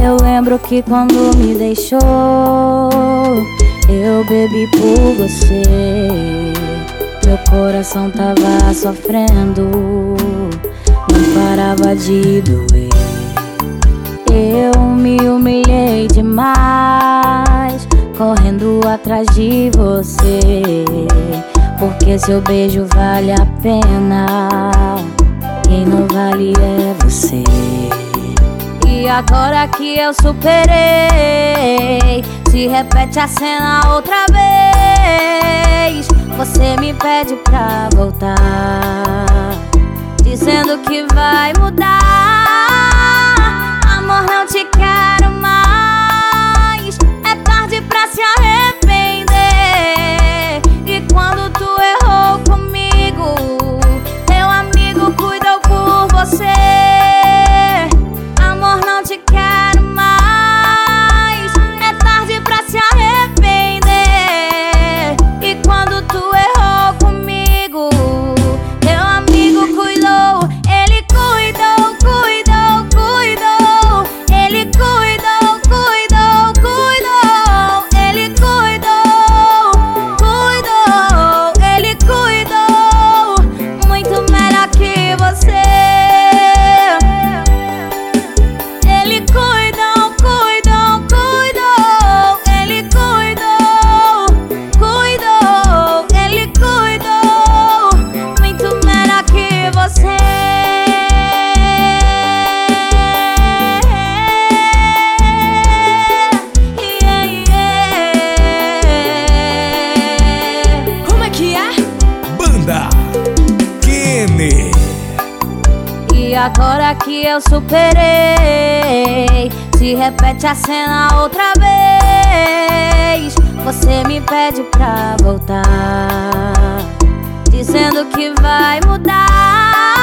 Eu lembro que quando me deixou, eu bebi por você. Meu coração tava sofrendo, não parava de doer. Eu me humilhei demais, correndo atrás de você. Porque seu beijo vale a pena, quem não vale é você. E agora que eu superei, se repete a cena outra vez. Você me pede pra voltar, dizendo que vai mudar. Amor, não te quero mais, é tarde pra se arrepender. E quando tu errou comigo, teu amigo cuidou por você. Amor, não te quero mais, é tarde pra se arrepender. E quando tu errou comigo, teu amigo cuidou. Ele cuidou, cuidou, cuidou. Ele cuidou, cuidou, cuidou. Ele cuidou, cuidou. Ele cuidou muito melhor que você. Ele cuidou, cuidou, cuidou. Ele cuidou, cuidou. Ele cuidou muito melhor que você. Como é que é? Banda Kenny. E agora que eu superei, se repete a cena outra vez. Você me pede pra voltar, dizendo que vai mudar.